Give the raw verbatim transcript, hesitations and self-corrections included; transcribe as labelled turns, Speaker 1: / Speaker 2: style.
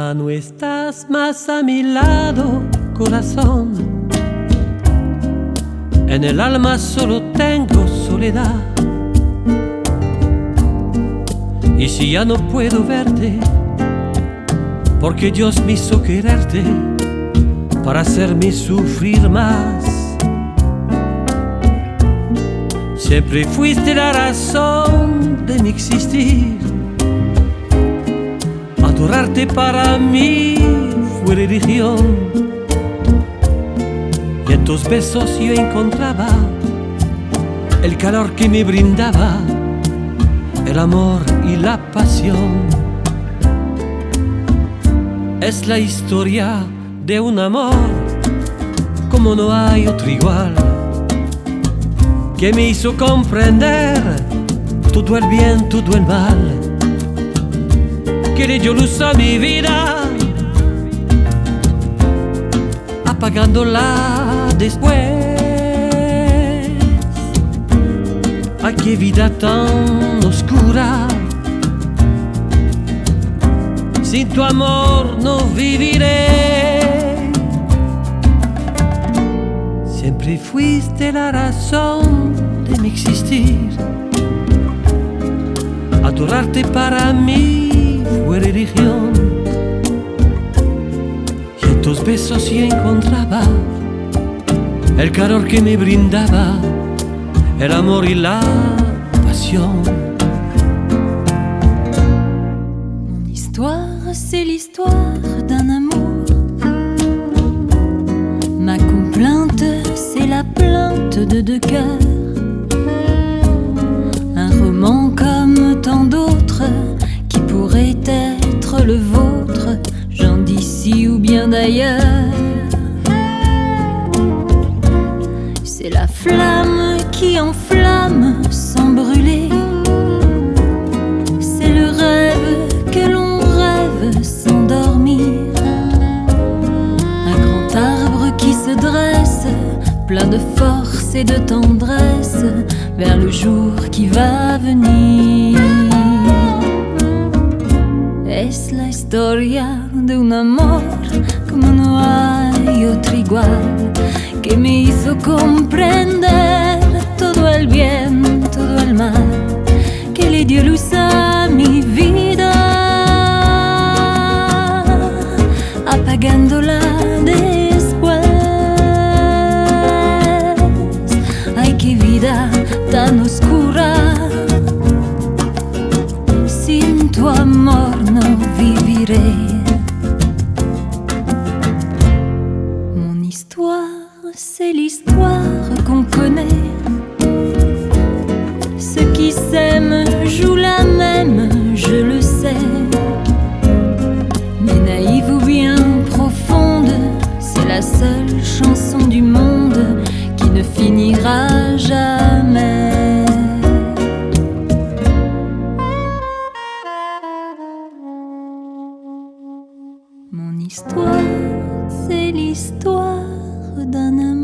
Speaker 1: Ya no estás más a mi lado, corazón. En el alma solo tengo soledad. Y si ya no puedo verte, porque Dios me hizo quererte para hacerme sufrir más. Siempre fuiste la razón de mi existir. Adorarte para mí fue religión. Y en tus besos yo encontraba el calor que me brindaba el amor y la pasión. Es la historia de un amor como no hay otro igual, que me hizo comprender todo el bien, todo el mal, que le dio luz a mi vida, apagándola después. Ay, qué vida tan oscura, sin tu amor no viviré. Siempre fuiste la razón de mi existir. Adorarte para mí fue religión. Y en tus besos yo encontraba el calor que me brindaba el amor y la pasión.
Speaker 2: Mon histoire, c'est l'histoire d'un amour. Ma complainte, c'est la plainte de deux cœurs. Un roman comme tant d'autres qui pourrait être le vôtre, j'en d'ici ou bien d'ailleurs. C'est la flamme qui enflamme sans brûler. C'est le rêve que l'on rêve sans dormir. Un grand arbre qui se dresse, plein de force et de tendresse, vers le jour qui va venir. Es la historia de un amor como no hay otro igual, que me hizo comprender todo el bien, todo el mal, que le dio luz a mi vida, apagándola después. Ay, qué vida tan oscura, sin tu amor no viviré. Mon histoire, c'est l'histoire qu'on connaît. Ceux qui s'aiment jouent la même, je le sais. Mais naïve ou bien profonde, c'est la seule chanson du monde qui ne finira jamais. Mon histoire, c'est l'histoire d'un amour.